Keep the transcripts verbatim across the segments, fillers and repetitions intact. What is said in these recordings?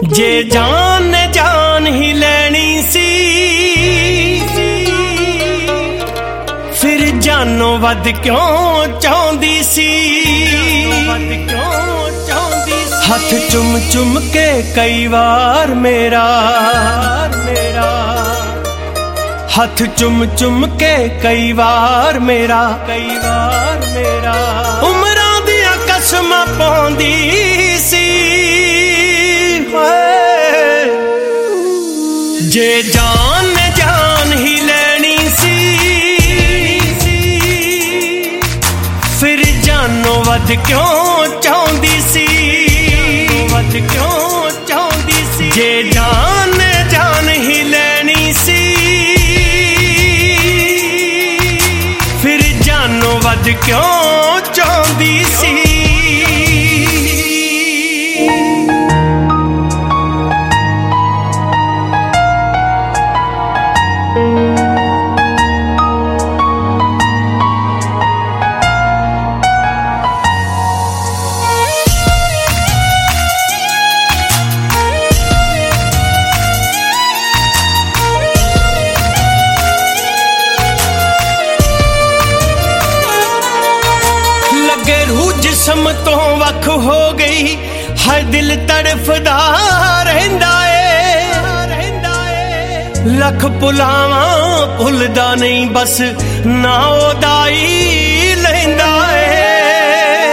जे जान ने जान ही लैनी सी फिर जानों वध क्यों चाहती सी। हथ चुम चुम के कई बार मेरा मेरा हथ चुम चुम के कई बार मेरा कई बार मेरा उमरां दियां कसमां पाउंदी सी। जे जान ने जान ही लैनी सी फिर जानों वध क्यों चाहती सी वध क्यों चाहती सी। जे जान ने जान ही लैनी सी फिर जानों वध क्यों चाहती सी। जिस्म तो वख हो गई हर दिल तड़फदा रहिंदा ए। लख पुलावा भुलदा नहीं बस ना ओदा ही लहिंदा ए।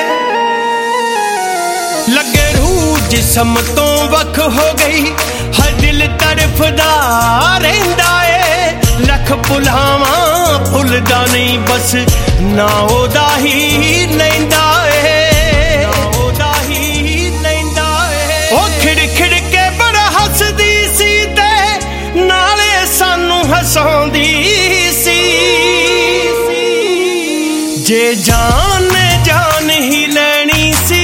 लगे रूह जिस्म तो वख हो गई हर दिल तड़फदा रहिंदा ए। लख पुलावा भुलदा नहीं बस ना ओदा ही लहिंदा ए। हसांदी सी जे जान जान ही लैनी सी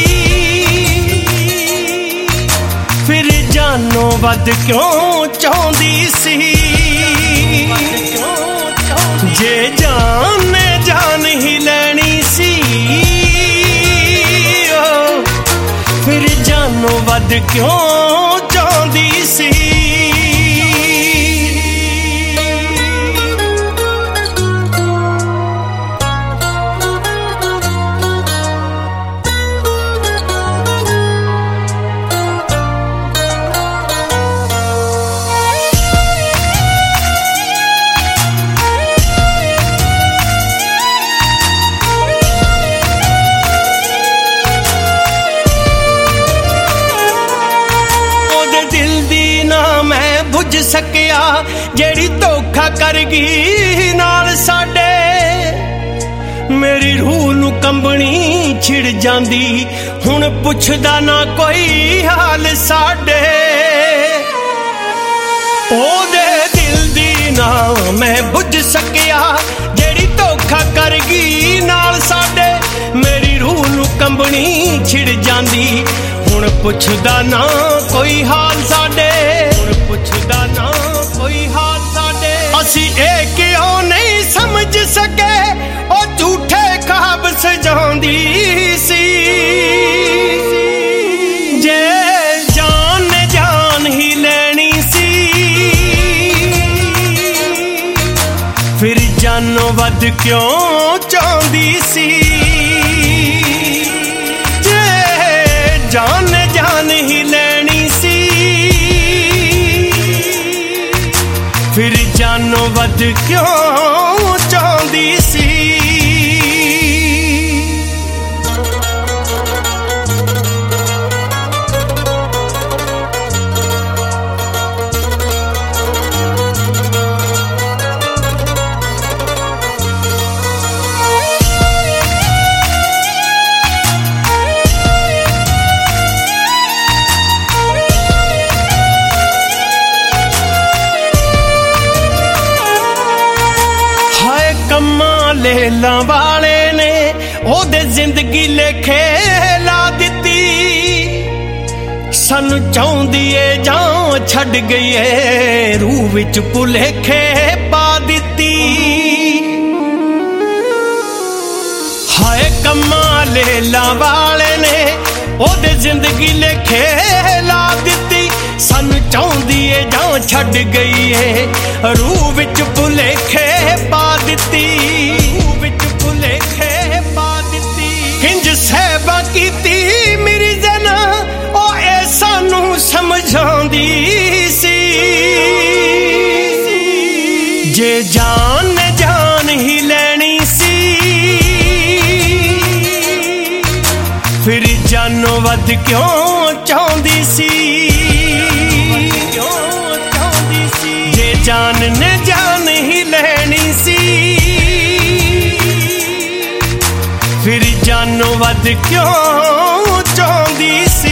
फिर जानों वध क्यों चाहती सी। जे जान जान ही लैनी सी फिर जानों वध क्यों चाहती सी। बुझ सकिया जेड़ी धोखा कर गई नाल साडे। मेरी रूह नू कंबनी छिड़ जांदी हुण पुछदा ना कोई हाल साडे। ओदे दिल दी ना मैं बुझ सकिया जेड़ी धोखा कर गई नाल साडे। मेरी रूह नू कंबनी छिड़ जांदी हुण पुछदा ना कोई हाल साडे। पुछदा ना कोई हाल साडे। असी ए क्यों नहीं समझ सके ओ झूठे ख्वाब सजांदी सी। जे जान जान ही लैनी सी फिर जानों वध क्यों चाहती सी। जे जान जान ही लैनी सी फिर जानों वध क्यों चाहती सी। लेला वाले ने ओदे जिंदगी लेखे ला दिती। सानू चाहुंदी ए जां छड़ गई ए रूह विच भुलेखे पा दिती। हाय कम्मा लेला वाले ने ओदे जिंदगी लेखे ला दिती। ਗਈ ਏ ਰੂਹ ਵਿੱਚ ਭੁਲੇਖੇ ਪਾ ਦਿੱਤੀ ਰੂਹ ਵਿੱਚ ਭੁਲੇਖੇ ਪਾ ਦਿੱਤੀ ਕਿੰਜ ਸਹਿਬਾ ਕੀਤੀ ਮੇਰੀ ਜਨਾ ਉਹ ਇਹ ਸਾਨੂੰ ਸਮਝਾਉਂਦੀ ਸੀ ਜੇ ਜਾਨ ਨੇ ਜਾਨ ਹੀ ਲੈਣੀ ਸੀ ਫਿਰ ਜਾਨੋਂ ਵੱਧ ਕਿਉਂ ਚਾਹੁੰਦੀ ਸੀ ਕਿਉਂ ਚਾਹੁੰਦੀ ਸੀ ਜੇ ਜਾਨ ਨੇ ਜਾਨ ਹੀ ਲੈਣੀ ਸੀ ਫਿਰ ਜਾਨੋਂ ਵੱਧ ਕਿਉਂ ਚਾਹੁੰਦੀ ਸੀ